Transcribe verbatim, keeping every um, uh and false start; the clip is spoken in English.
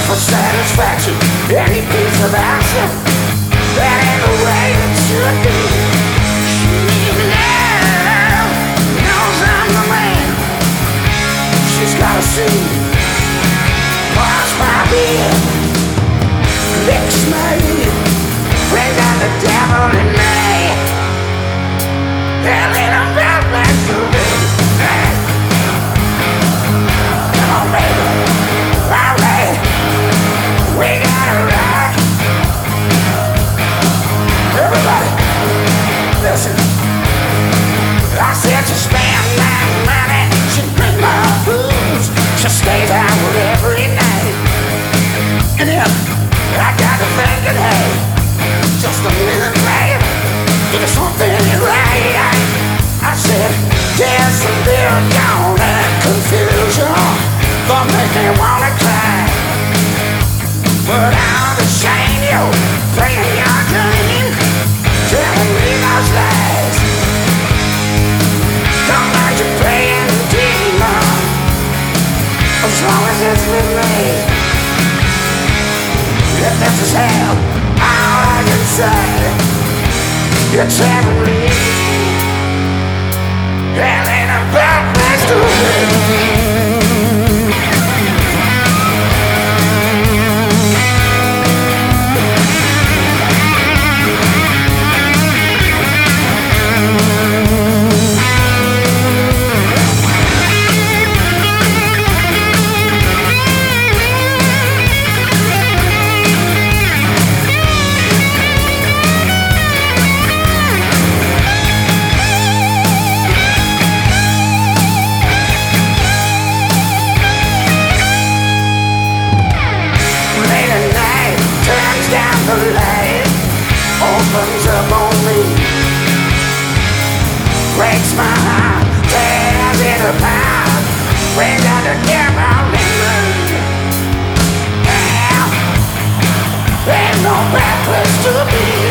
for satisfaction, any piece of action that ain't the way it should be. She love knows I'm the man. She's gotta see, wash my beard, licks me, bring down the devil in me. Hell in a bad place to be. Hey. Come on, baby, alright, we got it right. Everybody, listen. I said she spend my money, she bring my booze, she stays out every night. And then I got to thinking, hey, just a minute, babe, there's something ain't right. I said, there's a little down and confusion that make me wanna cry. But I'm ashamed you playing your game, telling me those lies. Don't mind you playing the demon, as long as it's with me. If this is hell, all I can say, you're telling me hell ain't a bad place to be. The light opens up on me, breaks my heart, tears it apart, brings out the devil in me. Yeah, ain't no bad place to be.